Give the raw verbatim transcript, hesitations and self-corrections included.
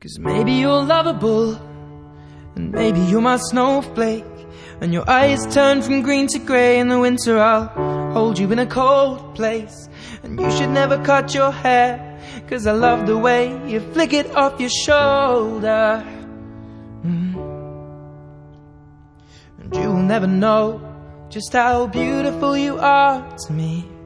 'Cause maybe you're lovable, and maybe you're my snowflake, and your eyes turn from green to grey. In the winter I'll hold you in a cold place, and you should never cut your hair, 'cause I love the way you flick it off your shoulder. mm. And you will never know just how beautiful you are to me.